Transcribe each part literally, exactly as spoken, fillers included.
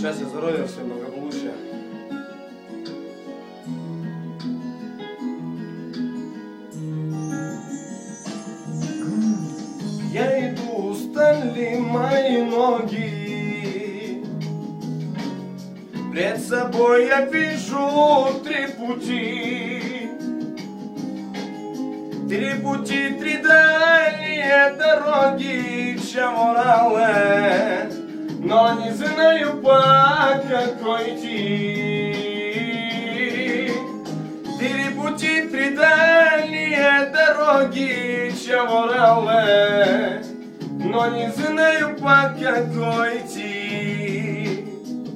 Счастья, здоровья, всем благополучия. Я иду, устали мои ноги. Пред собой я вижу три пути. Три пути, три дальние дороги, Чаморале, но не знаю, по какой идти. Три пути, три дальние дороги, Чаморале, но не знаю, по какой идти.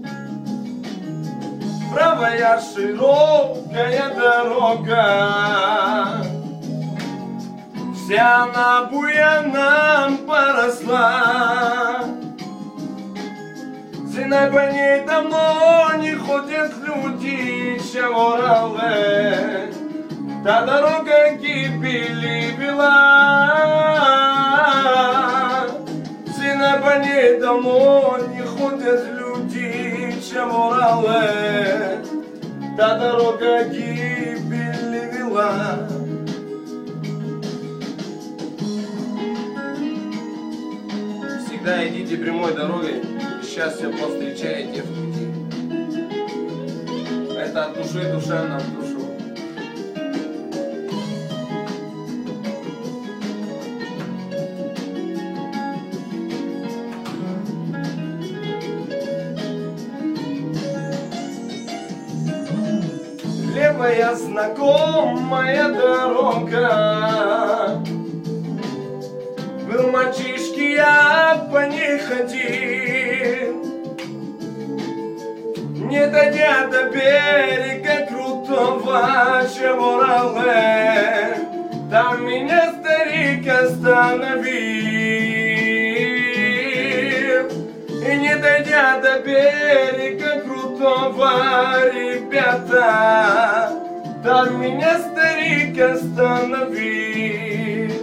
Правая широкая дорога, вся она буяном поросла. Зимой по ней давно не ходят люди, Чаморале, та дорога гибели вела. Зимой по ней давно не ходят люди, Чаморале, та дорога гибели вела. Всегда идите прямой дорогой, счастье повстречаете в пути. Это от души душевно в душу. Левая знакомая дорога, был мальчишки, я по ней ходил. Не дойдя до берега крутого Чаморале, там меня старик остановил. И не дойдя до берега крутого, ребята, там меня старик остановил.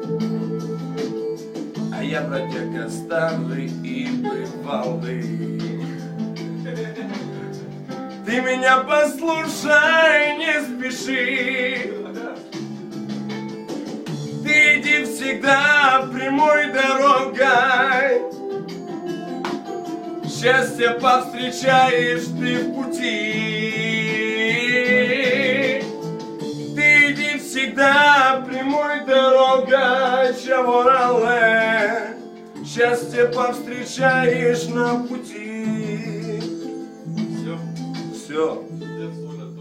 А я бродяга старый и бывалый. Ты меня послушай, не спеши. Ты иди всегда прямой дорогой. Счастье повстречаешь ты в пути. Ты иди всегда прямой дорогой, Чаморале. Счастье повстречаешь на пути. Все. Все.